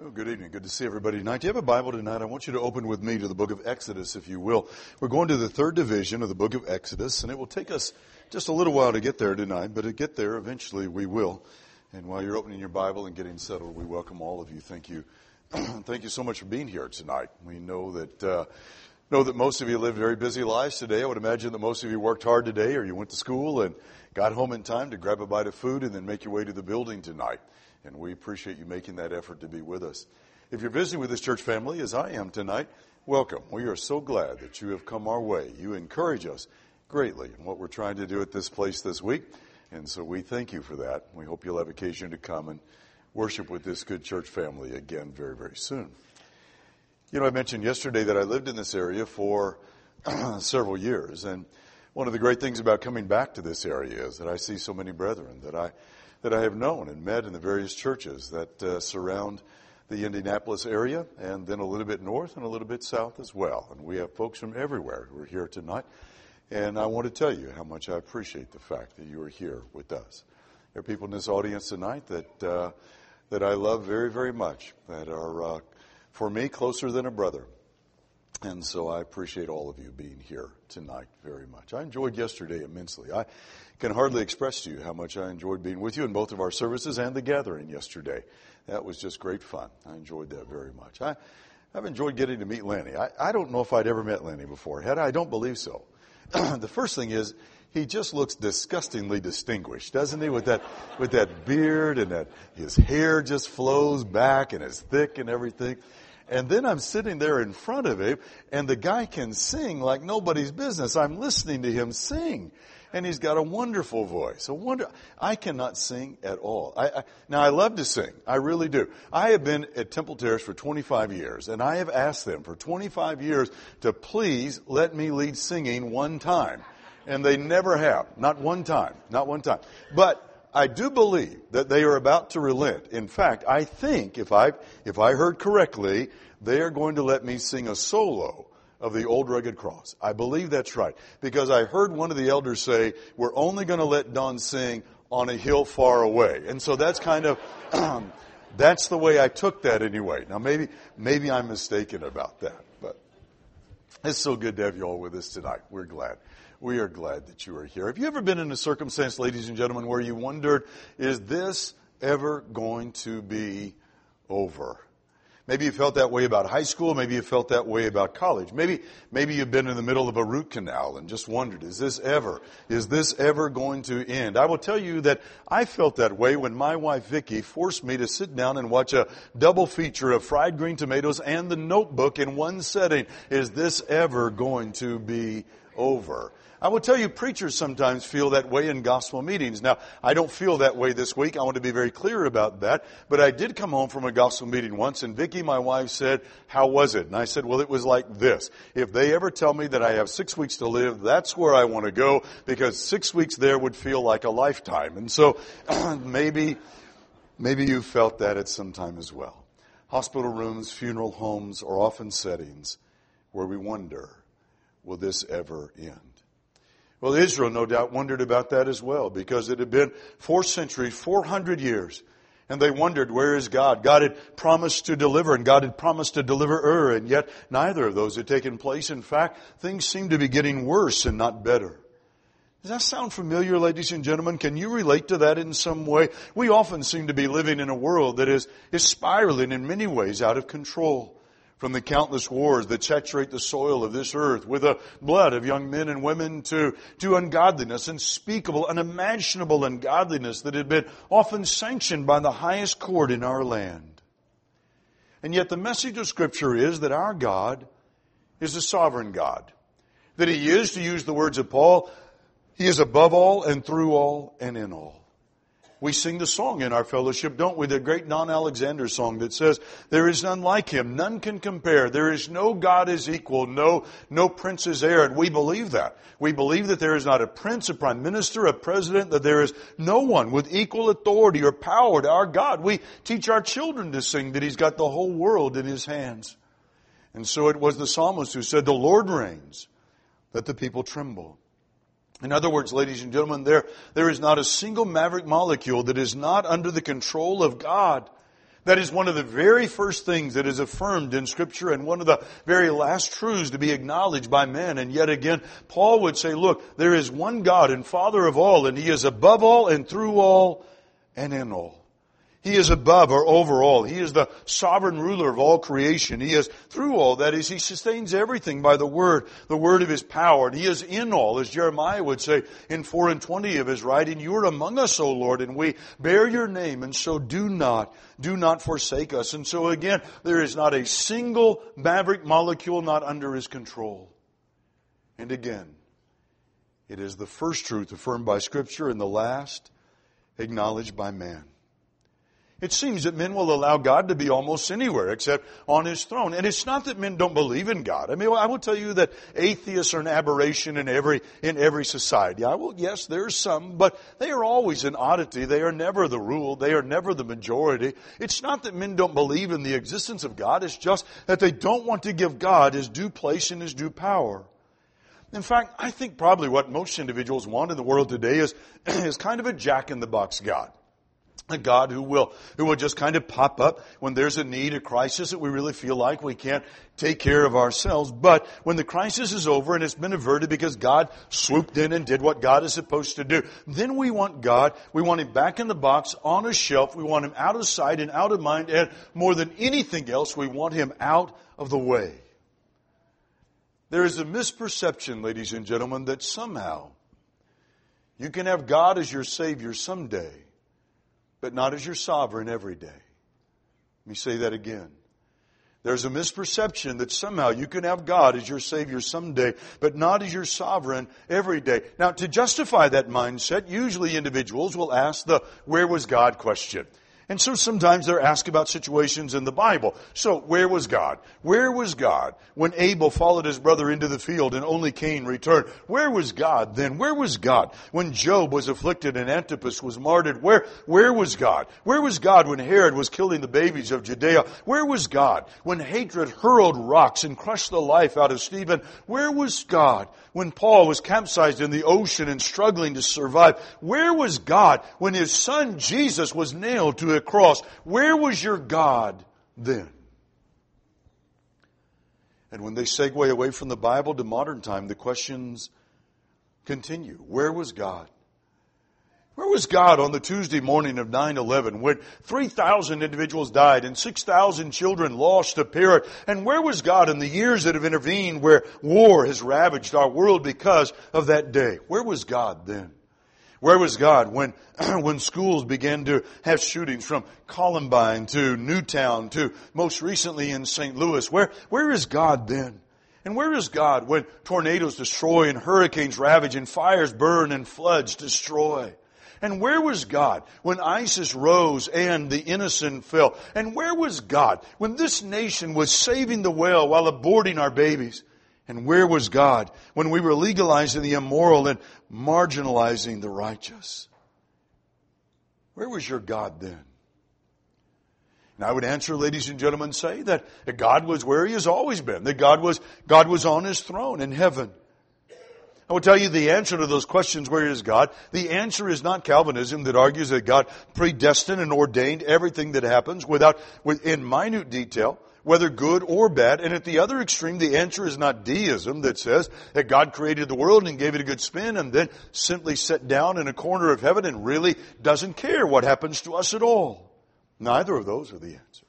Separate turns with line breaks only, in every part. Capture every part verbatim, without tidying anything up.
Oh, good evening. Good to see everybody tonight. Do you have a Bible tonight? I want you to open with me to the book of Exodus, if you will. We're going to the third division of the book of Exodus, and it will take us just a little while to get there tonight, but to get there, eventually we will. And while you're opening your Bible and getting settled, we welcome all of you. Thank you. Thank you so much for being here tonight. We know that, uh, know that most of you live very busy lives today. I would imagine that most of you worked hard today, or you went to school and got home in time to grab a bite of food and then make your way to the building tonight. And we appreciate you making that effort to be with us. If you're visiting with this church family, as I am tonight, welcome. We are so glad that you have come our way. You encourage us greatly in what we're trying to do at this place this week. And so we thank you for that. We hope you'll have occasion to come and worship with this good church family again very, very soon. You know, I mentioned yesterday that I lived in this area for several years. And one of the great things about coming back to this area is that I see so many brethren that I that I have known and met in the various churches that uh, surround the Indianapolis area, and then a little bit north and a little bit south as well. And we have folks from everywhere who are here tonight. And I want to tell you how much I appreciate the fact that you are here with us. There are people in this audience tonight that uh, that I love very, very much, that are, uh, for me, closer than a brother. And so I appreciate all of you being here tonight very much. I enjoyed yesterday immensely. I can hardly express to you how much I enjoyed being with you in both of our services and the gathering yesterday. That was just great fun. I enjoyed that very much. I, I've enjoyed getting to meet Lanny. I, I don't know if I'd ever met Lanny before. Had I? I don't believe so. The first thing is, he just looks disgustingly distinguished, doesn't he? With that, with that beard and that, his hair just flows back and is thick and everything. And then I'm sitting there in front of him, and the guy can sing like nobody's business. I'm listening to him sing, and he's got a wonderful voice. A wonder. I cannot sing at all. I, I, now, I love to sing. I really do. I have been at Temple Terrace for twenty-five years, and I have asked them for twenty-five years to please let me lead singing one time. And they never have. Not one time. Not one time. But I do believe that they are about to relent. In fact, I think, if I if I heard correctly, they are going to let me sing a solo of the Old Rugged Cross. I believe that's right. Because I heard one of the elders say, we're only going to let Don sing On a Hill Far Away. And so that's kind of, that's the way I took that anyway. Now maybe, maybe I'm mistaken about that. But it's so good to have you all with us tonight. We're glad. We are glad that you are here. Have you ever been in a circumstance, ladies and gentlemen, where you wondered, is this ever going to be over? Maybe you felt that way about high school. Maybe you felt that way about college. Maybe, maybe you've been in the middle of a root canal and just wondered, is this ever, is this ever going to end? I will tell you that I felt that way when my wife Vicki forced me to sit down and watch a double feature of Fried Green Tomatoes and The Notebook in one setting. Is this ever going to be over? I will tell you, preachers sometimes feel that way in gospel meetings. Now, I don't feel that way this week. I want to be very clear about that. But I did come home from a gospel meeting once, and Vicki, my wife, said, how was it? And I said, well, it was like this. If they ever tell me that I have six weeks to live, that's where I want to go, because six weeks there would feel like a lifetime. And so maybe, maybe you felt that at some time as well. Hospital rooms, funeral homes are often settings where we wonder, will this ever end? Well, Israel no doubt wondered about that as well, because it had been four centuries, four hundred years, and they wondered, where is God? God had promised to deliver, and God had promised to deliver Ur, and yet neither of those had taken place. In fact, things seemed to be getting worse and not better. Does that sound familiar, ladies and gentlemen? Can you relate to that in some way? We often seem to be living in a world that is, is spiraling in many ways out of control. From the countless wars that saturate the soil of this earth with the blood of young men and women to, to ungodliness, unspeakable, unimaginable ungodliness that had been often sanctioned by the highest court in our land. And yet the message of Scripture is that our God is a sovereign God. That He is, to use the words of Paul, He is above all and through all and in all. We sing the song in our fellowship, don't we? The great Don Alexander song that says, there is none like Him, none can compare. There is no God is equal, no, no prince is heir. And we believe that. We believe that there is not a prince, a prime minister, a president, that there is no one with equal authority or power to our God. We teach our children to sing that He's got the whole world in His hands. And so it was the psalmist who said, the Lord reigns, let the people tremble. In other words, ladies and gentlemen, there, there is not a single maverick molecule that is not under the control of God. That is one of the very first things that is affirmed in Scripture and one of the very last truths to be acknowledged by men. And yet again, Paul would say, look, there is one God and Father of all, and He is above all and through all and in all. He is above or over all. He is the sovereign ruler of all creation. He is through all. That is, He sustains everything by the Word, the Word of His power. And He is in all, as Jeremiah would say in four and twenty of his writing, you are among us, O Lord, and we bear Your name, and so do not, do not forsake us. And so again, there is not a single maverick molecule not under His control. And again, it is the first truth affirmed by Scripture and the last acknowledged by man. It seems that men will allow God to be almost anywhere except on His throne. And it's not that men don't believe in God. I mean, I will tell you that atheists are an aberration in every, in every society. I will, yes, there's some, but they are always an oddity. They are never the rule. They are never the majority. It's not that men don't believe in the existence of God. It's just that they don't want to give God His due place and His due power. In fact, I think probably what most individuals want in the world today is, is kind of a jack-in-the-box God. A God who will, who will just kind of pop up when there's a need, a crisis that we really feel like we can't take care of ourselves. But when the crisis is over and it's been averted because God swooped in and did what God is supposed to do, then we want God, we want Him back in the box, on a shelf, we want Him out of sight and out of mind, and more than anything else, we want Him out of the way. There is a misperception, ladies and gentlemen, that somehow you can have God as your Savior someday, but not as your sovereign every day. Let me say that again. There's a misperception that somehow you can have God as your Savior someday, but not as your sovereign every day. Now, to justify that mindset, usually individuals will ask the "where was God?" question. And so sometimes they're asked about situations in the Bible. So, where was God? Where was God when Abel followed his brother into the field and only Cain returned? Where was God then? Where was God when Job was afflicted and Antipas was martyred? Where, where was God? Where was God when Herod was killing the babies of Judea? Where was God when hatred hurled rocks and crushed the life out of Stephen? Where was God when Paul was capsized in the ocean and struggling to survive? Where was God when His Son Jesus was nailed to a cross? Where was your God then? And when they segue away from the Bible to modern time, the questions continue. Where was God? Where was God on the Tuesday morning of nine eleven when three thousand individuals died and six thousand children lost a parent? And where was God in the years that have intervened where war has ravaged our world because of that day? Where was God then? Where was God when, when schools began to have shootings from Columbine to Newtown to most recently in Saint Louis? Where, where is God then? And where is God when tornadoes destroy and hurricanes ravage and fires burn and floods destroy? And where was God when ISIS rose and the innocent fell? And where was God when this nation was saving the whale while aborting our babies? And where was God when we were legalizing the immoral and marginalizing the righteous? Where was your God then? And I would answer, ladies and gentlemen, say that God was where He has always been. That God was, God was on His throne in heaven. I will tell you the answer to those questions, where is God? The answer is not Calvinism that argues that God predestined and ordained everything that happens without, in minute detail, whether good or bad. And at the other extreme, the answer is not deism that says that God created the world and gave it a good spin and then simply sat down in a corner of heaven and really doesn't care what happens to us at all. Neither of those are the answer.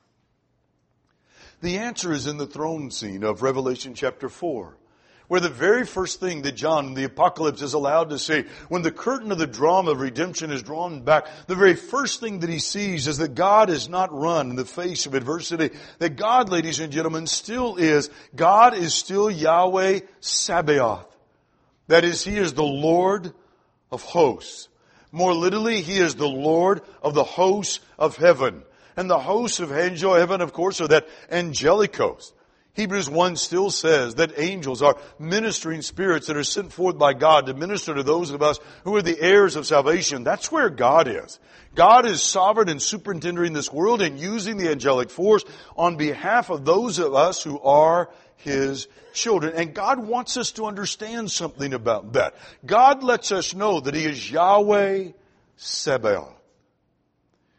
The answer is in the throne scene of Revelation chapter four. Where the very first thing that John in the Apocalypse is allowed to see, when the curtain of the drama of redemption is drawn back, the very first thing that he sees is that God is not run in the face of adversity. That God, ladies and gentlemen, still is, God is still Yahweh Sabaoth. That is, He is the Lord of hosts. More literally, He is the Lord of the hosts of heaven. And the hosts of angel heaven, of course, are that angelic host. Hebrews one still says that angels are ministering spirits that are sent forth by God to minister to those of us who are the heirs of salvation. That's where God is. God is sovereign and superintending this world and using the angelic force on behalf of those of us who are His children. And God wants us to understand something about that. God lets us know that He is Yahweh Sabaoth.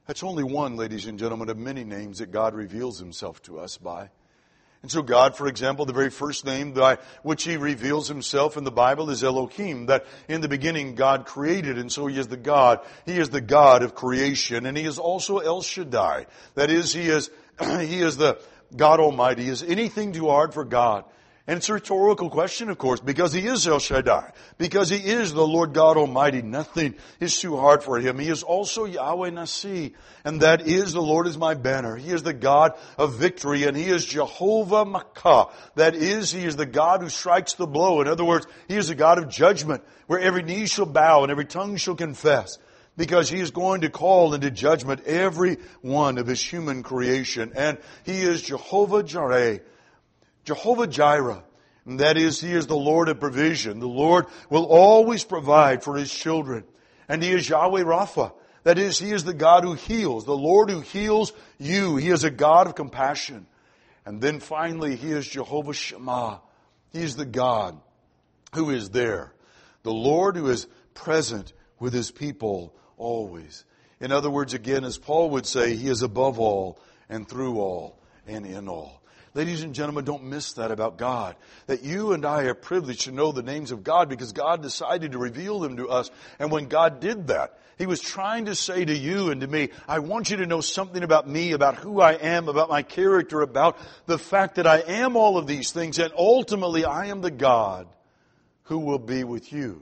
That's only one, ladies and gentlemen, of many names that God reveals Himself to us by. And so God, for example, the very first name by which He reveals Himself in the Bible is Elohim, that in the beginning God created, and so He is the God. He is the God of creation, and He is also El Shaddai. That is, He is, He is the God Almighty. Is anything too hard for God? And it's a rhetorical question, of course, because He is El Shaddai. Because He is the Lord God Almighty. Nothing is too hard for Him. He is also Yahweh Nasi. And that is, the Lord is my banner. He is the God of victory. And He is Jehovah Makkah. That is, He is the God who strikes the blow. In other words, He is the God of judgment, where every knee shall bow and every tongue shall confess. Because He is going to call into judgment every one of His human creation. And He is Jehovah Jireh. Jehovah Jireh. And that is, He is the Lord of provision. The Lord will always provide for His children. And He is Yahweh Rapha. That is, He is the God who heals. The Lord who heals you. He is a God of compassion. And then finally, He is Jehovah Shammah. He is the God who is there. The Lord who is present with His people always. In other words, again, as Paul would say, He is above all and through all and in all. Ladies and gentlemen, don't miss that about God. That you and I are privileged to know the names of God because God decided to reveal them to us. And when God did that, He was trying to say to you and to me, I want you to know something about me, about who I am, about my character, about the fact that I am all of these things. And ultimately, I am the God who will be with you.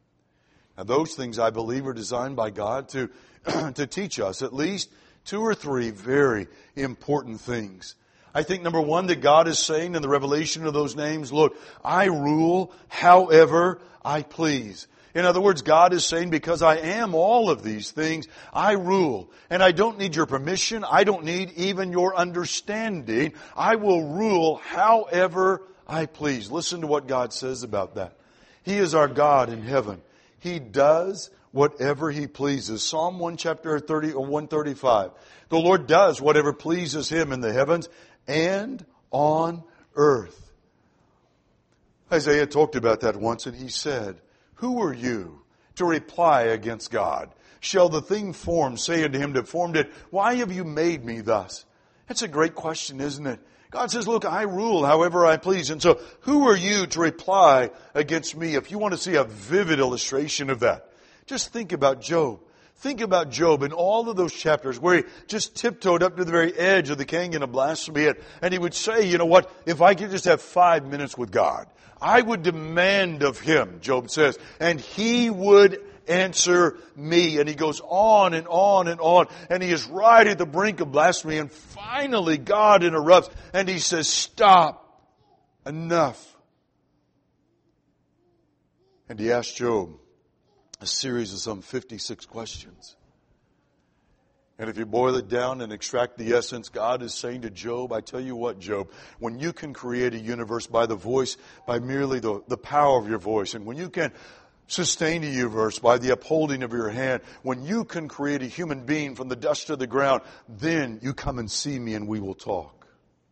Now, those things, I believe, are designed by God to, to teach us at least two or three very important things. I think, number one, that God is saying in the revelation of those names, look, I rule however I please. In other words, God is saying, because I am all of these things, I rule. And I don't need your permission. I don't need even your understanding. I will rule however I please. Listen to what God says about that. He is our God in heaven. He does whatever He pleases. Psalm one, chapter thirty, or one thirty-five. The Lord does whatever pleases Him in the heavens and on earth. Isaiah talked about that once, and he said, who are you to reply against God? Shall the thing formed say unto Him that formed it, why have you made me thus? That's a great question, isn't it? God says, look, I rule however I please. And so who are you to reply against me? If you want to see a vivid illustration of that, just think about Job. Think about Job in all of those chapters where he just tiptoed up to the very edge of the canyon of blasphemy. And he would say, you know what, if I could just have five minutes with God, I would demand of Him, Job says, and He would answer me. And he goes on and on and on. And he is right at the brink of blasphemy. And finally God interrupts and He says, stop. Enough. And He asked Job a series of some fifty-six questions. And if you boil it down and extract the essence, God is saying to Job, I tell you what, Job, when you can create a universe by the voice, by merely the, the power of your voice, and when you can sustain a universe by the upholding of your hand, when you can create a human being from the dust of the ground, then you come and see me and we will talk.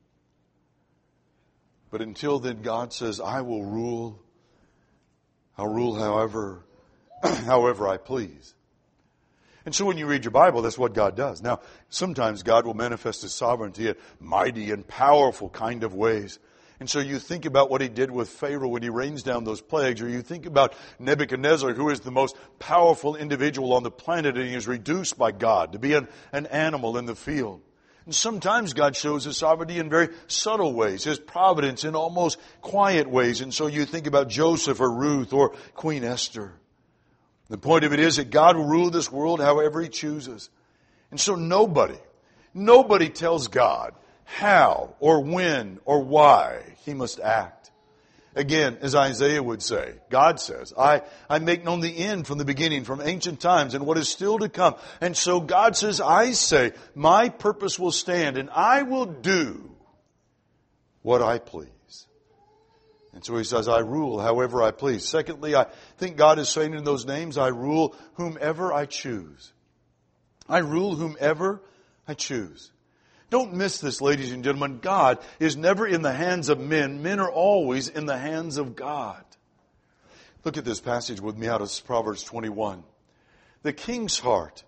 But until then, God says, I will rule. I'll rule however however I please. And so when you read your Bible, that's what God does. Now, sometimes God will manifest His sovereignty in mighty and powerful kind of ways. And so you think about what He did with Pharaoh when he rains down those plagues, or you think about Nebuchadnezzar, who is the most powerful individual on the planet, and he is reduced by God to be an, an animal in the field. And sometimes God shows His sovereignty in very subtle ways, His providence in almost quiet ways. And so you think about Joseph or Ruth or Queen Esther. The point of it is that God will rule this world however He chooses. And so nobody, nobody tells God how or when or why He must act. Again, as Isaiah would say, God says, I, I make known the end from the beginning, from ancient times, and what is still to come. And so God says, I say, my purpose will stand, and I will do what I please. And so He says, I rule however I please. Secondly, I think God is saying in those names, I rule whomever I choose. I rule whomever I choose. Don't miss this, ladies and gentlemen. God is never in the hands of men. Men are always in the hands of God. Look at this passage with me out of Proverbs twenty-one. The king's heart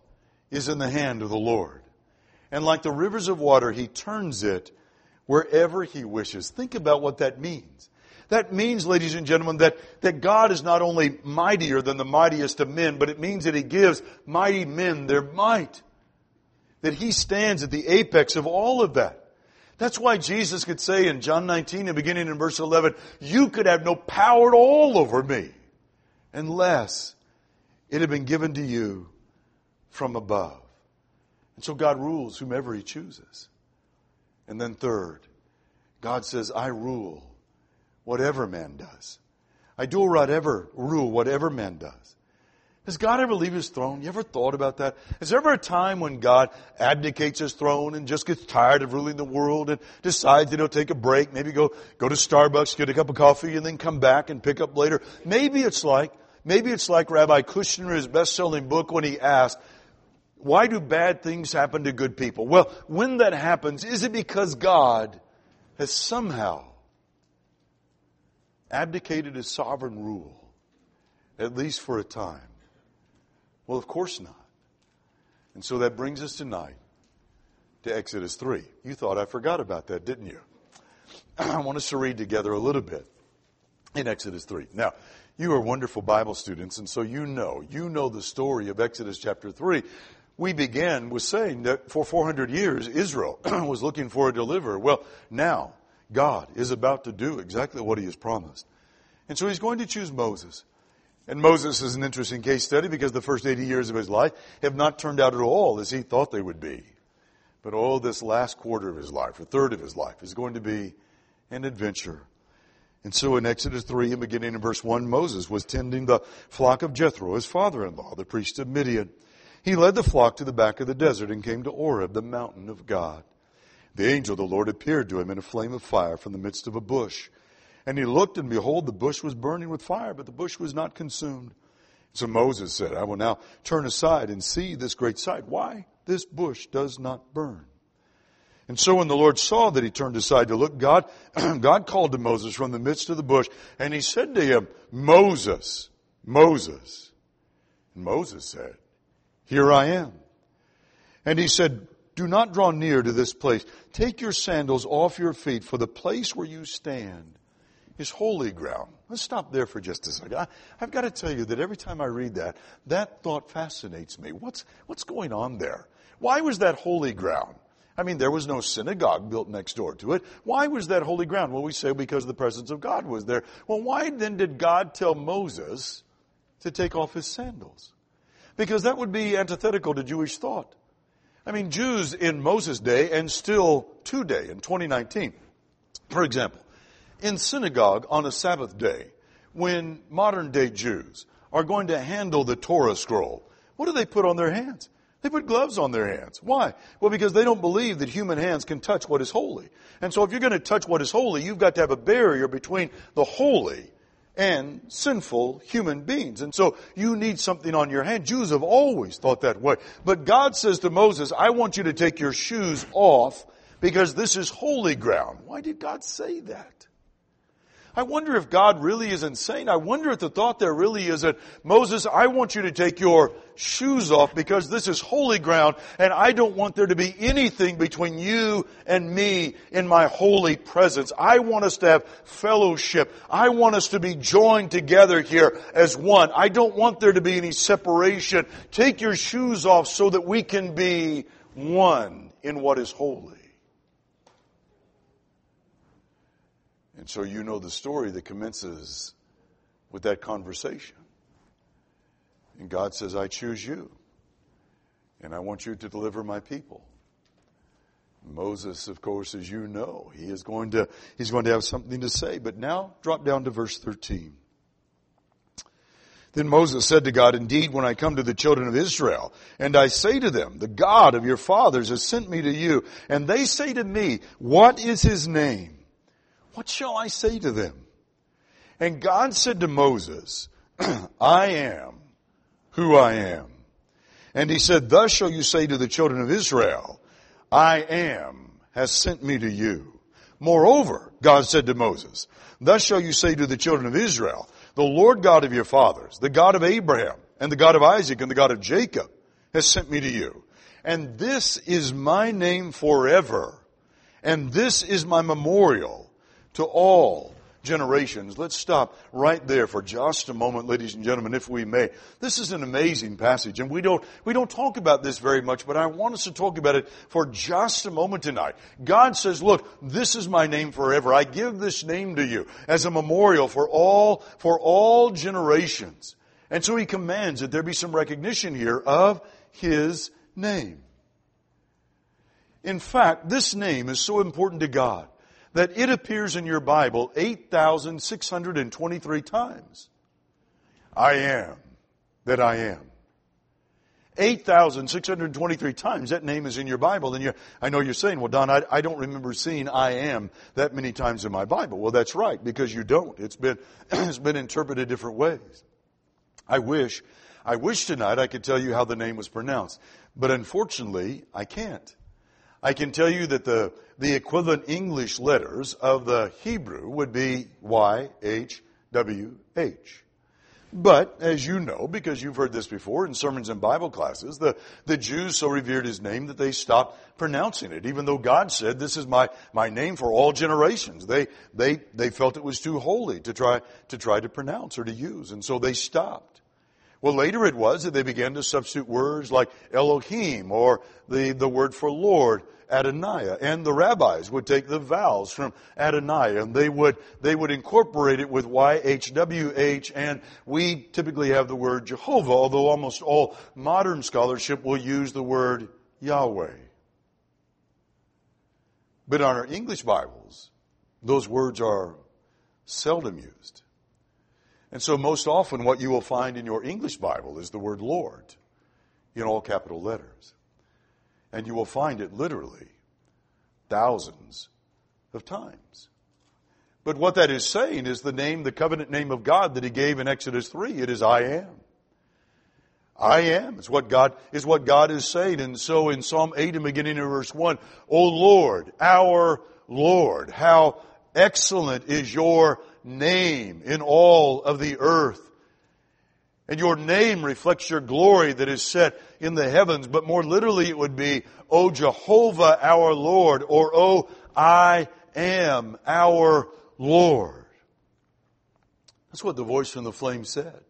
is in the hand of the Lord. And like the rivers of water, He turns it wherever He wishes. Think about what that means. That means, ladies and gentlemen, that, that God is not only mightier than the mightiest of men, but it means that He gives mighty men their might. That He stands at the apex of all of that. That's why Jesus could say in John nineteen, and beginning in verse eleven, you could have no power at all over me unless it had been given to you from above. And so God rules whomever He chooses. And then third, God says, I rule whatever man does. I do whatever, rule whatever man does. Does God ever leave His throne? You ever thought about that? Is there ever a time when God abdicates His throne and just gets tired of ruling the world and decides that He'll take a break, maybe go, go to Starbucks, get a cup of coffee, and then come back and pick up later? Maybe it's like, maybe it's like Rabbi Kushner, his best-selling book, when he asked, why do bad things happen to good people? Well, when that happens, is it because God has somehow abdicated His sovereign rule, at least for a time? Well, of course not. And so that brings us tonight to Exodus three. You thought I forgot about that, didn't you? I want us to read together a little bit in Exodus three. Now, you are wonderful Bible students, and so you know, you know the story of Exodus chapter three. We began with saying that for four hundred years, Israel was looking for a deliverer. Well, now, God is about to do exactly what He has promised. And so He's going to choose Moses. And Moses is an interesting case study because the first eighty years of his life have not turned out at all as he thought they would be. But all this last quarter of his life, a third of his life, is going to be an adventure. And so in Exodus three, and beginning in verse one, Moses was tending the flock of Jethro, his father-in-law, the priest of Midian. He led the flock to the back of the desert and came to Oreb, the mountain of God. The angel of the Lord appeared to him in a flame of fire from the midst of a bush. And he looked, and behold, the bush was burning with fire, but the bush was not consumed. So Moses said, I will now turn aside and see this great sight. Why this bush does not burn? And so when the Lord saw that he turned aside to look, God, God called to Moses from the midst of the bush, and He said to him, Moses, Moses. And Moses said, here I am. And He said, do not draw near to this place. Take your sandals off your feet, for the place where you stand is holy ground. Let's stop there for just a second. I, I've got to tell you that every time I read that, that thought fascinates me. What's, what's going on there? Why was that holy ground? I mean, there was no synagogue built next door to it. Why was that holy ground? Well, we say because the presence of God was there. Well, why then did God tell Moses to take off his sandals? Because that would be antithetical to Jewish thought. I mean, Jews in Moses' day and still today in twenty nineteen, for example, in synagogue on a Sabbath day, when modern day Jews are going to handle the Torah scroll, what do they put on their hands? They put gloves on their hands. Why? Well, because they don't believe that human hands can touch what is holy. And so if you're going to touch what is holy, you've got to have a barrier between the holy and sinful human beings. And so you need something on your hand. Jews have always thought that way. But God says to Moses, I want you to take your shoes off because this is holy ground. Why did God say that? I wonder if God really is insane. I wonder if the thought there really is that, Moses, I want you to take your shoes off because this is holy ground and I don't want there to be anything between you and me in my holy presence. I want us to have fellowship. I want us to be joined together here as one. I don't want there to be any separation. Take your shoes off so that we can be one in what is holy. And so you know the story that commences with that conversation. And God says, I choose you. And I want you to deliver my people. Moses, of course, as you know, he is going to, he's going to have something to say. But now drop down to verse thirteen. Then Moses said to God, indeed, when I come to the children of Israel, and I say to them, the God of your fathers has sent me to you, and they say to me, what is his name? What shall I say to them? And God said to Moses, I am who I am. And he said, thus shall you say to the children of Israel, I am has sent me to you. Moreover, God said to Moses, thus shall you say to the children of Israel, the Lord God of your fathers, the God of Abraham, and the God of Isaac, and the God of Jacob, has sent me to you. And this is my name forever. And this is my memorial to all generations. Let's stop right there for just a moment, ladies and gentlemen, if we may. This is an amazing passage, and we don't, we don't talk about this very much, but I want us to talk about it for just a moment tonight. God says, look, this is my name forever. I give this name to you as a memorial for all, for all generations. And so He commands that there be some recognition here of His name. In fact, this name is so important to God that it appears in your Bible eight thousand six hundred twenty-three times. I am that I am. eight thousand six hundred twenty-three times that name is in your Bible. And you, I know you're saying, well, Don, I, I don't remember seeing I am that many times in my Bible. Well, that's right, because you don't. It's been, it's been interpreted different ways. I wish, I wish tonight I could tell you how the name was pronounced. But unfortunately, I can't. I can tell you that the, the equivalent English letters of the Hebrew would be Y H W H. But, as you know, because you've heard this before in sermons and Bible classes, the, the Jews so revered His name that they stopped pronouncing it. Even though God said, this is my, my name for all generations. They, they, they felt it was too holy to try, to try to pronounce or to use. And so they stopped. Well, later it was that they began to substitute words like Elohim or the, the word for Lord, Adonai. And the rabbis would take the vowels from Adonai and they would, they would incorporate it with Y H W H, and we typically have the word Jehovah, although almost all modern scholarship will use the word Yahweh. But on our English Bibles, those words are seldom used. And so most often what you will find in your English Bible is the word Lord in all capital letters. And you will find it literally thousands of times. But what that is saying is the name, the covenant name of God that He gave in Exodus three. It is I am. I am. It's what God, is what God is saying. And so in Psalm eight and beginning in verse one, O Lord, our Lord, how excellent is your name in all of the earth. And your name reflects your glory that is set in the heavens. But more literally it would be, O Jehovah our Lord, or O I am our Lord. That's what the voice from the flame said.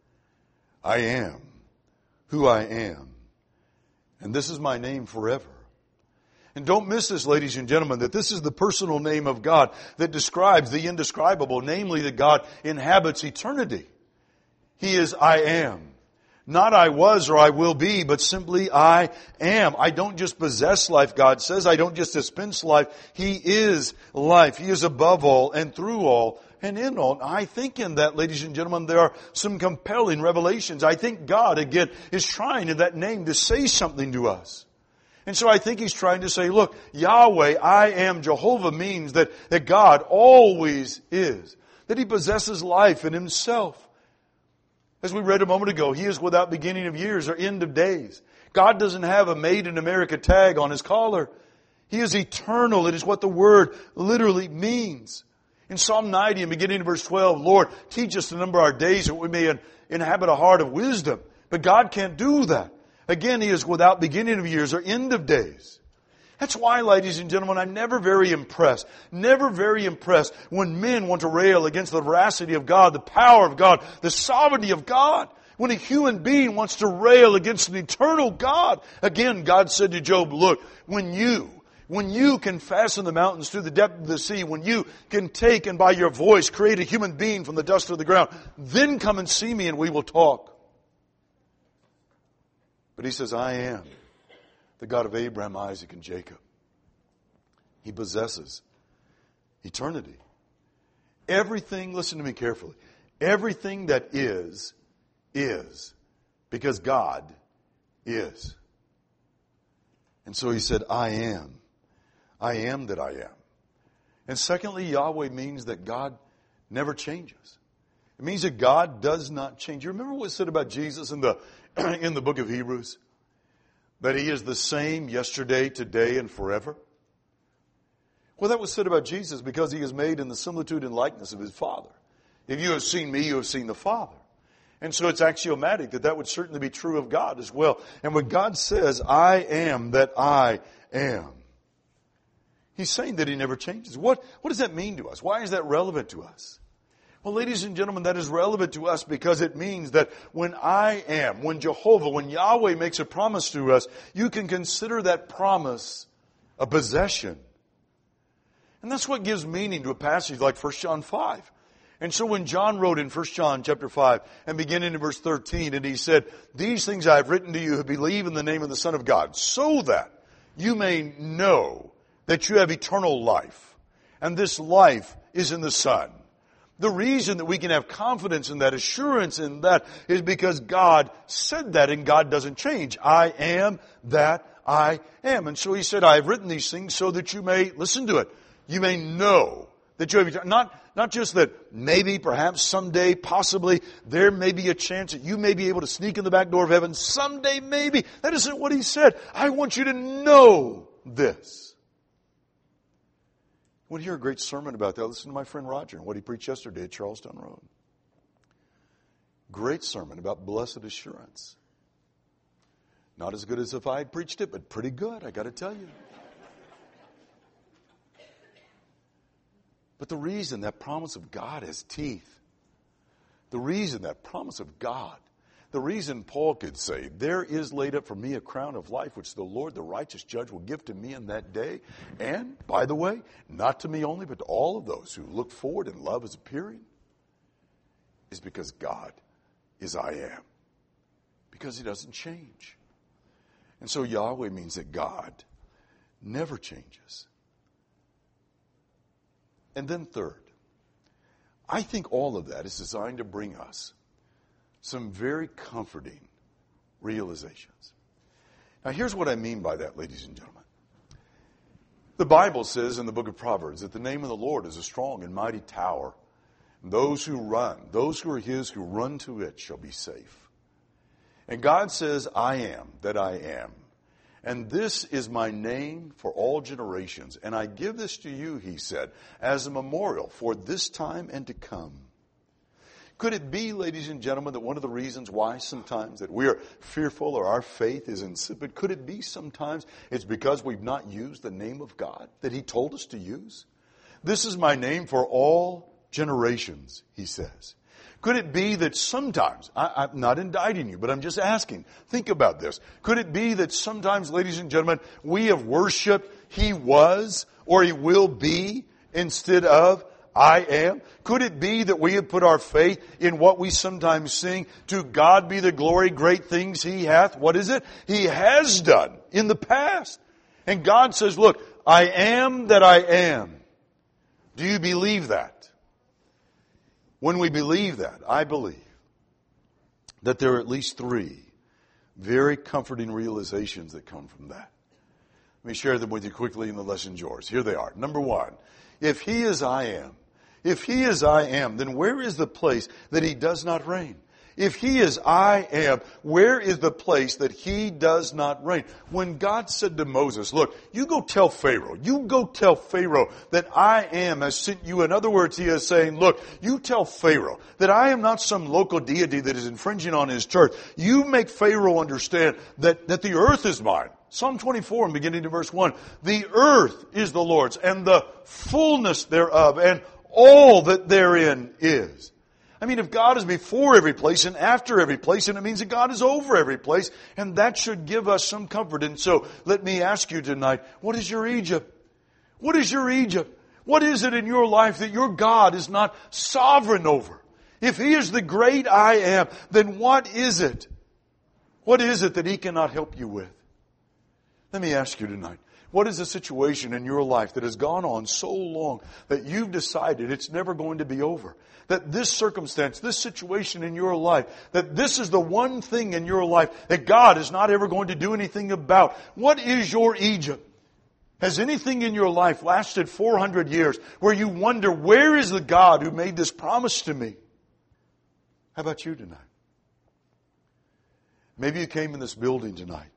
I am who I am. And this is my name forever. And don't miss this, ladies and gentlemen, that this is the personal name of God that describes the indescribable, namely that God inhabits eternity. He is I am. Not I was or I will be, but simply I am. I don't just possess life, God says. I don't just dispense life. He is life. He is above all and through all and in all. I think in that, ladies and gentlemen, there are some compelling revelations. I think God, again, is trying in that name to say something to us. And so I think He's trying to say, look, Yahweh, I am Jehovah means that, that God always is. That He possesses life in Himself. As we read a moment ago, He is without beginning of years or end of days. God doesn't have a Made in America tag on His collar. He is eternal. It is what the word literally means. In Psalm ninety and beginning of verse twelve, Lord, teach us to number our days that we may inhabit a heart of wisdom. But God can't do that. Again, He is without beginning of years or end of days. That's why, ladies and gentlemen, I'm never very impressed, never very impressed when men want to rail against the veracity of God, the power of God, the sovereignty of God. When a human being wants to rail against an eternal God. Again, God said to Job, look, when you, when you can fasten the mountains through the depth of the sea, when you can take and by your voice create a human being from the dust of the ground, then come and see me and we will talk. But He says, I am the God of Abraham, Isaac, and Jacob. He possesses eternity. Everything, listen to me carefully, everything that is, is because God is. And so He said, I am. I am that I am. And secondly, Yahweh means that God never changes. It means that God does not change. You remember what was said about Jesus in the in the book of Hebrews? That He is the same yesterday, today, and forever? Well, that was said about Jesus because He is made in the similitude and likeness of His Father. If you have seen me, you have seen the Father. And so it's axiomatic that that would certainly be true of God as well. And when God says, I am that I am, He's saying that He never changes. What, what does that mean to us? Why is that relevant to us? Well, ladies and gentlemen, that is relevant to us because it means that when I am, when Jehovah, when Yahweh makes a promise to us, you can consider that promise a possession. And that's what gives meaning to a passage like First John five. And so when John wrote in First John chapter five and beginning in verse thirteen, and he said, these things I have written to you who believe in the name of the Son of God, so that you may know that you have eternal life. And this life is in the Son. The reason that we can have confidence in that, assurance in that, is because God said that and God doesn't change. I am that I am. And so He said, I have written these things so that you may, listen to it, you may know that you have eternal, not, not just that maybe, perhaps, someday, possibly, there may be a chance that you may be able to sneak in the back door of heaven. Someday, maybe. That isn't what He said. I want you to know this. You want to hear a great sermon about that? Listen to my friend Roger and what he preached yesterday at Charlestown Road. Great sermon about blessed assurance. Not as good as if I had preached it, but pretty good, I got to tell you. But the reason that promise of God has teeth, the reason that promise of God, the reason Paul could say, there is laid up for me a crown of life, which the Lord, the righteous judge, will give to me in that day. And, by the way, not to me only, but to all of those who look forward and love is appearing, is because God is I am. Because He doesn't change. And so Yahweh means that God never changes. And then third, I think all of that is designed to bring us some very comforting realizations. Now here's what I mean by that, ladies and gentlemen. The Bible says in the book of Proverbs that the name of the Lord is a strong and mighty tower. And those who run, those who are His who run to it shall be safe. And God says, I am that I am. And this is my name for all generations. And I give this to you, He said, as a memorial for this time and to come. Could it be, ladies and gentlemen, that one of the reasons why sometimes that we are fearful or our faith is insipid, could it be sometimes it's because we've not used the name of God that He told us to use? This is my name for all generations, He says. Could it be that sometimes, I, I'm not indicting you, but I'm just asking, think about this. Could it be that sometimes, ladies and gentlemen, we have worshiped He was or He will be instead of I am? Could it be that we have put our faith in what we sometimes sing, to God be the glory, great things He hath? What is it? He has done in the past. And God says, look, I am that I am. Do you believe that? When we believe that, I believe that there are at least three very comforting realizations that come from that. Let me share them with you quickly in the lesson's yours. Here they are. Number one, if He is I am, If He is I am, then where is the place that He does not reign? If He is I am, where is the place that He does not reign? When God said to Moses, look, you go tell Pharaoh, you go tell Pharaoh that I am has sent you. In other words, He is saying, look, you tell Pharaoh that I am not some local deity that is infringing on His church. You make Pharaoh understand that, that the earth is mine. Psalm twenty-four, and beginning to verse one, the earth is the Lord's and the fullness thereof, and all that therein is. I mean, if God is before every place and after every place, then it means that God is over every place, and that should give us some comfort. And so, let me ask you tonight, what is your Egypt? What is your Egypt? What is it in your life that your God is not sovereign over? If He is the great I am, then what is it? What is it that He cannot help you with? Let me ask you tonight. What is the situation in your life that has gone on so long that you've decided it's never going to be over? That this circumstance, this situation in your life, that this is the one thing in your life that God is not ever going to do anything about. What is your Egypt? Has anything in your life lasted four hundred years where you wonder, where is the God who made this promise to me? How about you tonight? Maybe you came in this building tonight,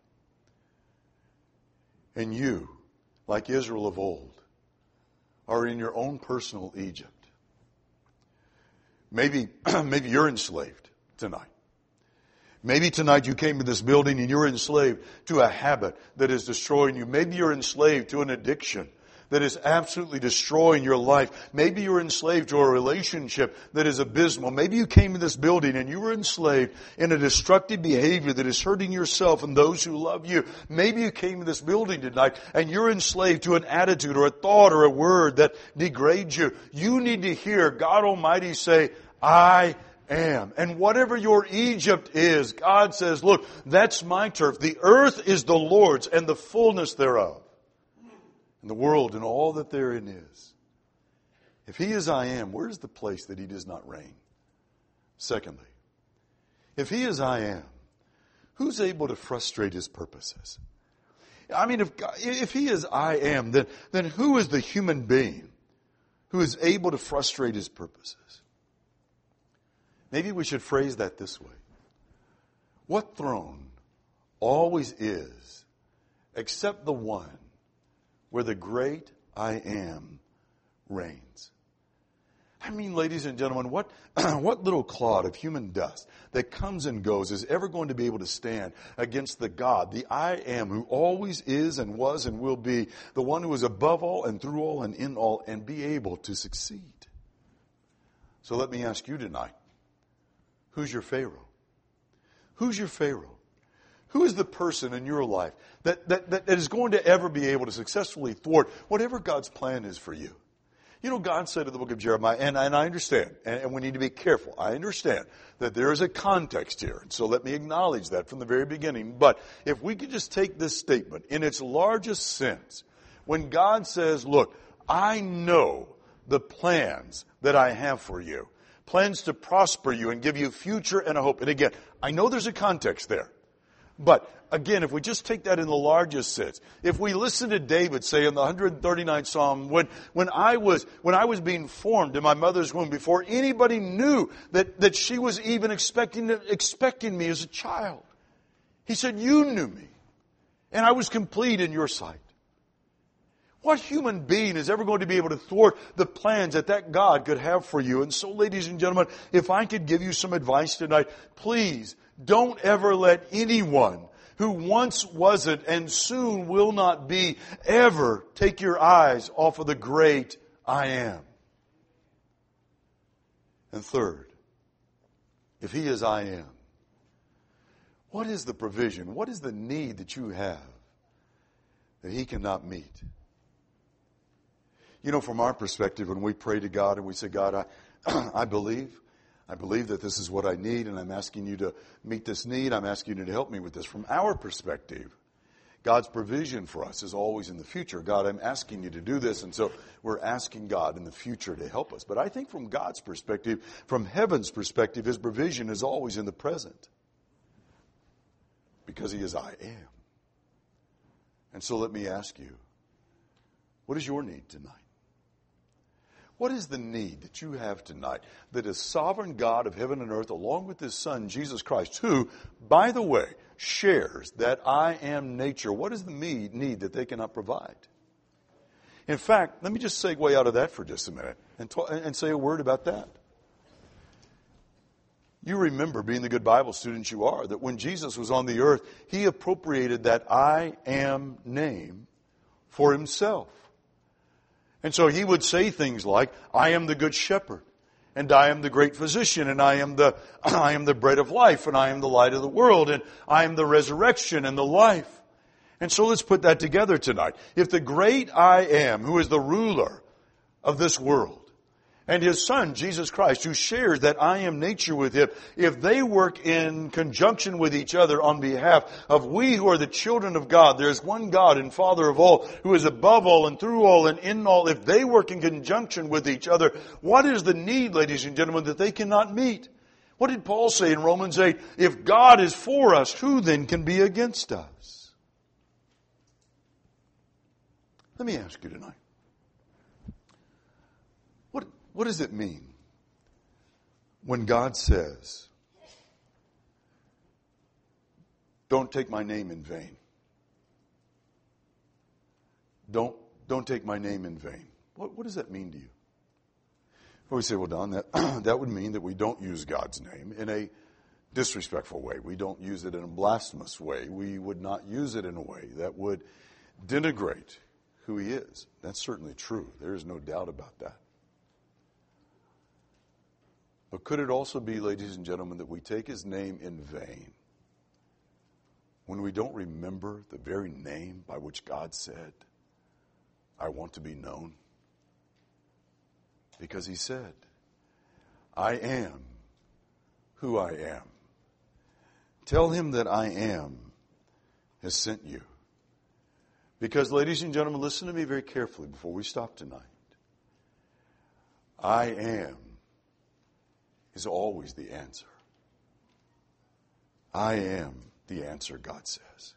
and you, like Israel of old, are in your own personal Egypt. Maybe, maybe you're enslaved. tonight. Maybe tonight you came to this building and you're enslaved to a habit that is destroying you. Maybe you're enslaved to an addiction that is absolutely destroying your life. Maybe you're enslaved to a relationship that is abysmal. Maybe you came to this building and you were enslaved in a destructive behavior that is hurting yourself and those who love you. Maybe you came to this building tonight and you're enslaved to an attitude or a thought or a word that degrades you. You need to hear God Almighty say, I am. And whatever your Egypt is, God says, look, that's my turf. The earth is the Lord's and the fullness thereof, and the world and all that therein is. If He is I am, where's the place that He does not reign? Secondly, if He is I am, who's able to frustrate His purposes? I mean, if God, if He is I am, then, then who is the human being who is able to frustrate His purposes? Maybe we should phrase that this way. What throne always is except the one where the great I am reigns? I mean, ladies and gentlemen, what, what little clod of human dust that comes and goes is ever going to be able to stand against the God, the I am, who always is and was and will be, the one who is above all and through all and in all, and be able to succeed? So let me ask you tonight, who's your Pharaoh? Who's your Pharaoh? Who is the person in your life that, that, that is going to ever be able to successfully thwart whatever God's plan is for you? You know, God said in the book of Jeremiah, and, and I understand, and, and we need to be careful. I understand that there is a context here, and so let me acknowledge that from the very beginning. But if we could just take this statement in its largest sense, when God says, look, I know the plans that I have for you, plans to prosper you and give you a future and a hope. And again, I know there's a context there. But again, if we just take that in the largest sense, if we listen to David say in the one hundred thirty-ninth Psalm, when, when I was, when I was being formed in my mother's womb, before anybody knew that, that she was even expecting, expecting me as a child, He said, you knew me and I was complete in your sight. What human being is ever going to be able to thwart the plans that that God could have for you? And so, ladies and gentlemen, if I could give you some advice tonight, please don't ever let anyone who once wasn't and soon will not be ever take your eyes off of the great I am. And third, if He is I am, what is the provision? What is the need that you have that He cannot meet? You know, from our perspective, when we pray to God and we say, God, I, I believe, I believe that this is what I need, and I'm asking you to meet this need. I'm asking you to help me with this. From our perspective, God's provision for us is always in the future. God, I'm asking you to do this, and so we're asking God in the future to help us. But I think from God's perspective, from heaven's perspective, His provision is always in the present, because He is I am. And so let me ask you, what is your need tonight? What is the need that you have tonight that a sovereign God of heaven and earth, along with His Son, Jesus Christ, who, by the way, shares that I am nature, what is the need that they cannot provide? In fact, let me just segue out of that for just a minute and, talk, and say a word about that. You remember, being the good Bible students you are, that when Jesus was on the earth, He appropriated that I am name for Himself. And so He would say things like, I am the good shepherd, and I am the great physician, and I am the, I am the bread of life, and I am the light of the world, and I am the resurrection and the life. And so let's put that together tonight. If the great I am, who is the ruler of this world, and His Son, Jesus Christ, who shares that I am nature with Him, if they work in conjunction with each other on behalf of we who are the children of God, there is one God and Father of all, who is above all and through all and in all, if they work in conjunction with each other, what is the need, ladies and gentlemen, that they cannot meet? What did Paul say in Romans eight? If God is for us, who then can be against us? Let me ask you tonight. What, what does it mean when God says, don't take my name in vain? Don't, don't take my name in vain. What, what does that mean to you? Well, we say, well, Don, that, that would mean that we don't use God's name in a disrespectful way. We don't use it in a blasphemous way. We would not use it in a way that would denigrate who he is. That's certainly true. There is no doubt about that. But could it also be, ladies and gentlemen, that we take his name in vain when we don't remember the very name by which God said, I want to be known? Because he said, I am who I am. Tell him that I am has sent you. Because, ladies and gentlemen, listen to me very carefully before we stop tonight. I am is always the answer. I am the answer, God says.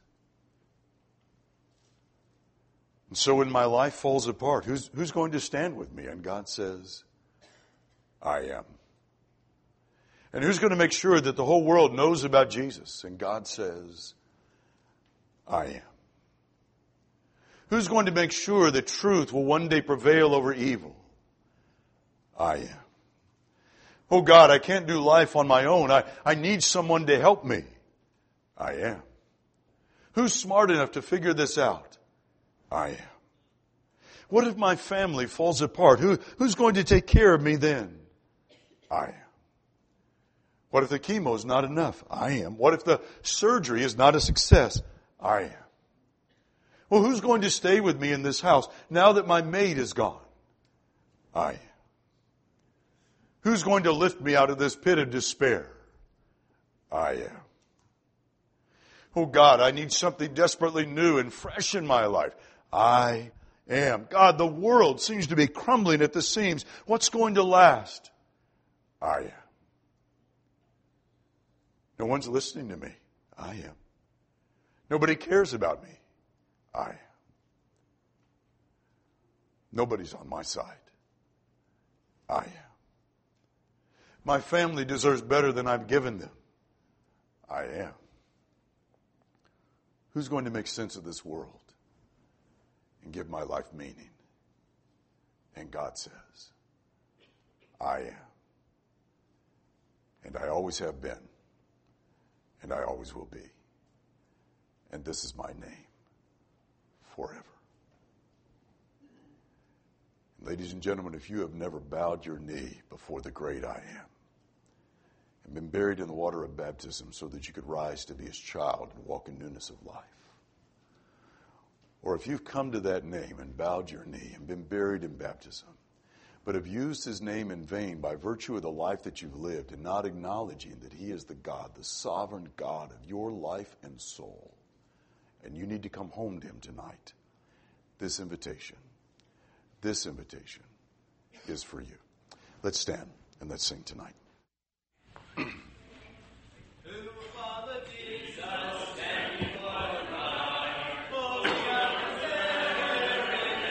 And so when my life falls apart, who's, who's going to stand with me? And God says, I am. And who's going to make sure that the whole world knows about Jesus? And God says, I am. Who's going to make sure that truth will one day prevail over evil? I am. Oh God, I can't do life on my own. I, I need someone to help me. I am. Who's smart enough to figure this out? I am. What if my family falls apart? Who, who's going to take care of me then? I am. What if the chemo is not enough? I am. What if the surgery is not a success? I am. Well, who's going to stay with me in this house now that my maid is gone? I am. Who's going to lift me out of this pit of despair? I am. Oh God, I need something desperately new and fresh in my life. I am. God, the world seems to be crumbling at the seams. What's going to last? I am. No one's listening to me. I am. Nobody cares about me. I am. Nobody's on my side. I am. My family deserves better than I've given them. I am. Who's going to make sense of this world and give my life meaning? And God says, I am. And I always have been. And I always will be. And this is my name forever. Ladies and gentlemen, if you have never bowed your knee before the great I am and been buried in the water of baptism so that you could rise to be his child and walk in newness of life, or if you've come to that name and bowed your knee and been buried in baptism, but have used his name in vain by virtue of the life that you've lived and not acknowledging that he is the God, the sovereign God of your life and soul, and you need to come home to him tonight, this invitation, this invitation is for you. Let's stand and let's sing tonight.